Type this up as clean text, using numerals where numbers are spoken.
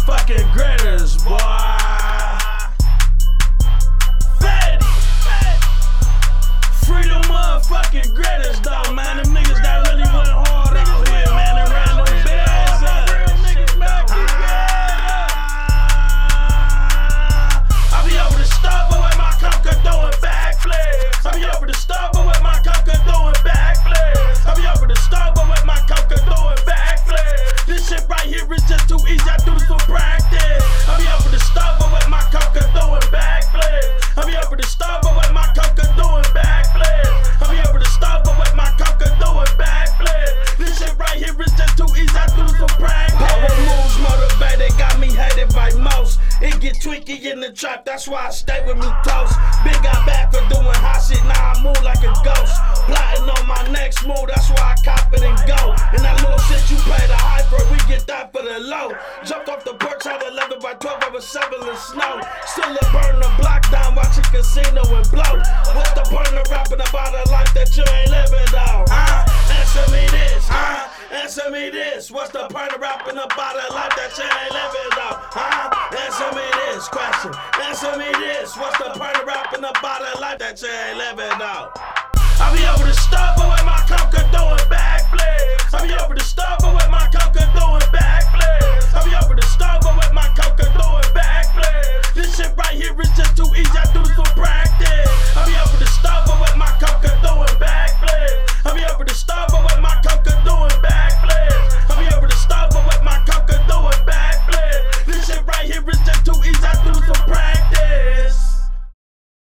motherfucking gritters, boy. Fatty. Free the motherfucking gritters, though, man. Them niggas that really went hard out here, man. They ran them bands up. I be over the Starbucks with my coca doing backflips. I be over the Starbucks with my coca doing backflips. I be over the Starbucks with my coca doing backflips. This shit right here is just too easy. I do this for practice. I be over the Starbucks with my coca doing backflips. I be over the Starbucks with my coca doing backflips. I be over the Starbucks with my coca doing backflips. This shit right here is just too easy. I do this for practice. Power moves motivated, got me hated by most. It get tweaky in the trap, that's why I stay with me close. Big got back for doing hot shit, now I move like a ghost. Plotting on my next move, that's why I cop it and go. And that little shit you pay the high for, we get that for the low. Jumped off the porch, had 11 by 12 over 7 in snow. Still a burn the block down, watching casino and blow. What's the point of rapping about a life that you ain't living though? Answer me this, answer me this. What's the point of rapping about a life that you ain't living though? Answer me this question. Answer me this. What's the point of rapping about a life that you ain't living though? I be over the Starbucks with my coca doing backflips. I be over the Starbucks with